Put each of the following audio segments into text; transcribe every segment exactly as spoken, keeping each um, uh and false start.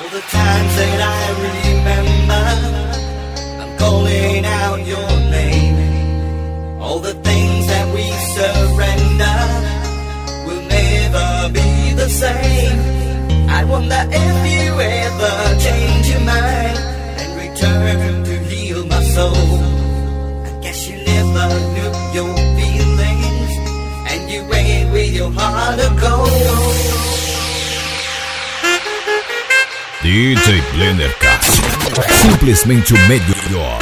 the times that I remember, I'm calling out your name. All the things that we surrender will never be the same. I wonder if you ever change your mind and return to heal my soul. I guess you never knew your feelings, and you went with your heart of gold. D J Blenner Cássio, simplesmente o melhor.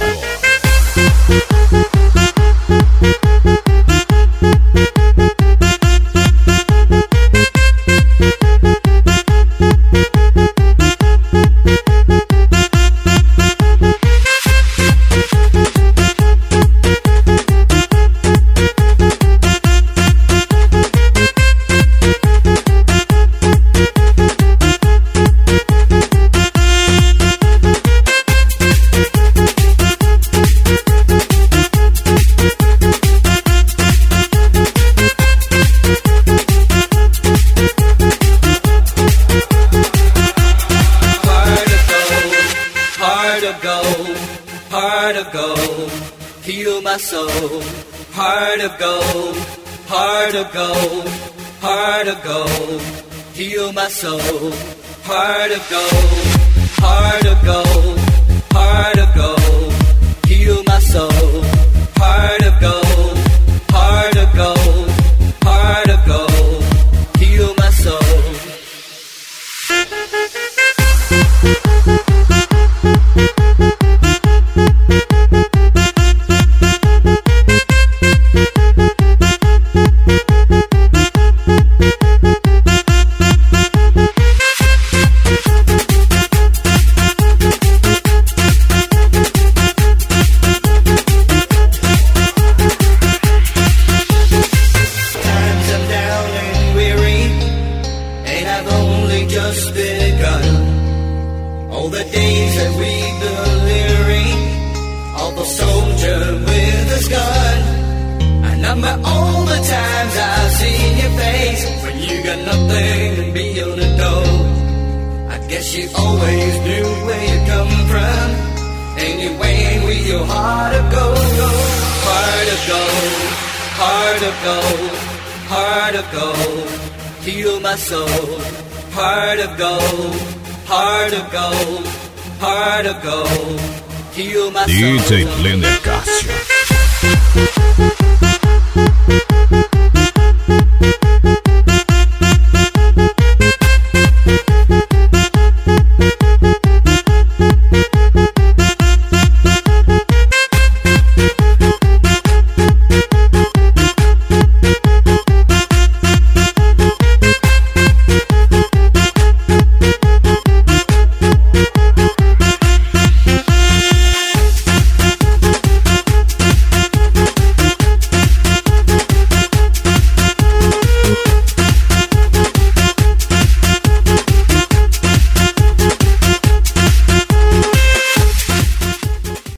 Heart of gold, heal my soul. Heart of gold, heart of gold, heart of gold, heal my soul. Heart of gold, heart of gold, heart of gold, heal my soul. Heart of gold, heart of gold, heart of gold, heal my soul. Just begun. All the days that we've been leering, all the soldier with his gun. I number all the times I've seen your face when you got nothing to be on the door. I guess you always knew where you come from, and you went with your heart of gold. Heart of gold, heart of gold, heart of gold, heal my soul. Heart of gold, heart of gold, heart of gold, heal my soul. D J Blenner Cássio.